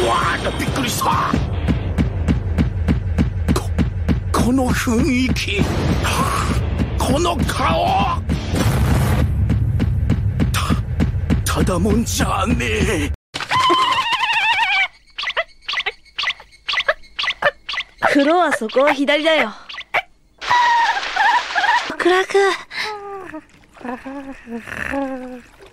わーっとびっくりした。この雰囲気、この顔、ただもんじゃねえ。 風呂はそこは左だよ。極楽。